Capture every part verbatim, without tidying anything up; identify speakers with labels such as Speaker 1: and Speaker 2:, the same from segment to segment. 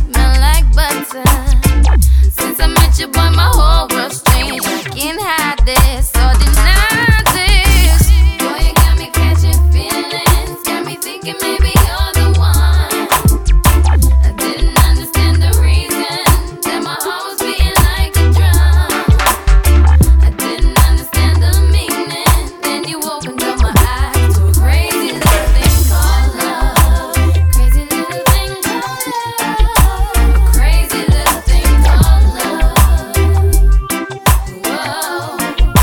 Speaker 1: smell like butter. Since I met you, boy, my whole world's changed. I can't hide this or deny this. Boy, you got me catching feelings, got me thinking maybe you're the one. I didn't understand the reason that my heart was beating like a drum. I didn't understand the meaning. Then you opened up my eyes to a crazy little thing called love. Crazy little thing called love. A crazy little thing called love. Whoa,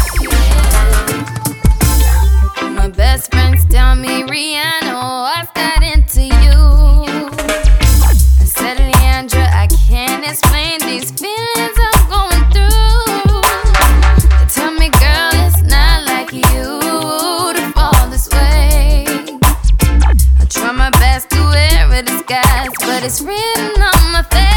Speaker 1: yeah. My best friends tell me, Rihanna, I've got into you. I said, Leandra, I can't explain these feelings I'm going through. They tell me, girl, it's not like you to fall this way. I try my best to wear a disguise, but it's written on my face.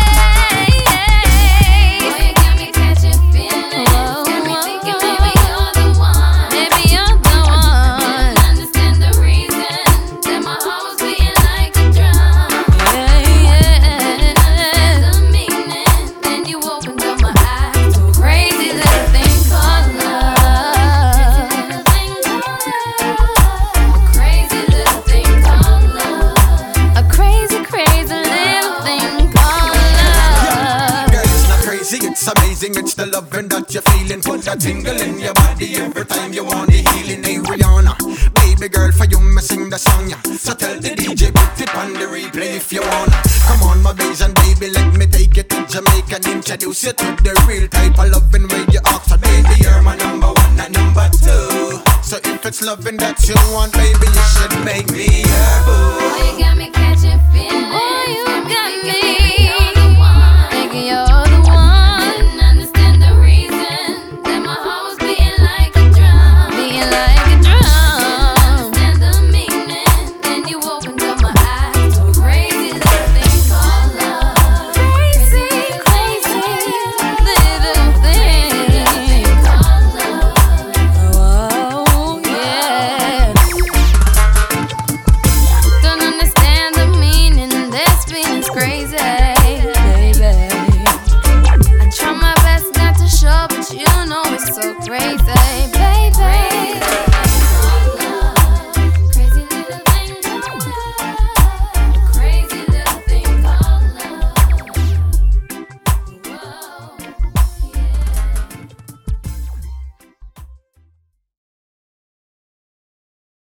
Speaker 1: Boy, you got me catching feelings, got me thinking maybe you're the one. Maybe you're the one. Didn't understand the reason that my heart was beating like a drum. Yeah, yeah. The meaning. Then you opened up my eyes to a crazy little thing called love. A crazy little thing called love. A crazy, crazy little thing called love.
Speaker 2: Girl, it's not crazy, it's amazing. It's the loving that you're feeling. Put that tingle in your body every time you want the healing. Hey, Rihanna, baby girl, for you, me sing the song, yeah. So tell the D J, put it on the replay if you wanna. Come on, my Bajan baby, let me take you to Jamaica and introduce you to the real type of loving where you ask for. Baby, you're my number one and number two. So if it's loving that you want, baby, you should make me your boo.
Speaker 1: Boy, you got me catching feelings. Boy, you got me thinking you're the one. Thinking you're the one. Didn't understand the reason that my heart was beating like a drum. Beating like a drum. Didn't understand the meaning. Then you opened up my eyes to a crazy little thing called love. Crazy, crazy little thing called love. Oh, yeah. Don't understand the meaning. This feeling's crazy, baby. I try my best not to show, but you know it's so crazy.